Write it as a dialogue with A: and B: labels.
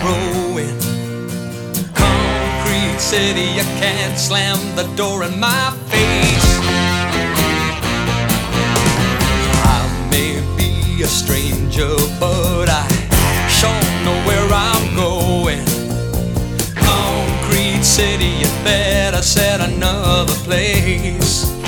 A: growing. Concrete city, you can't slam the door in my face. I may be a stranger, but I sure know where I'm going. Concrete city, you better set another place.